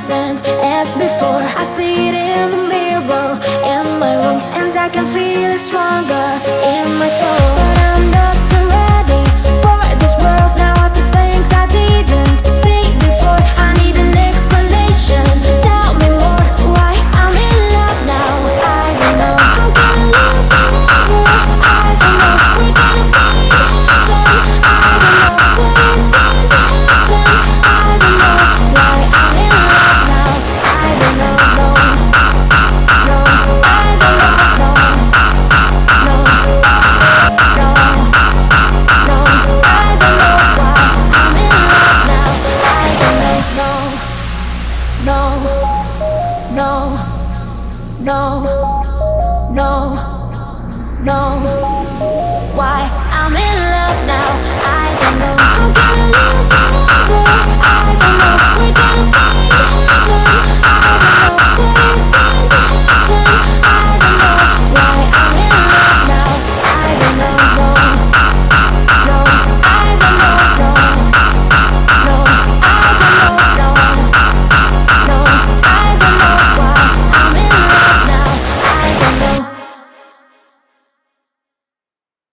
innocent as before. I see it in the mirror in my room, and I can feel it stronger in my soul. But I'm not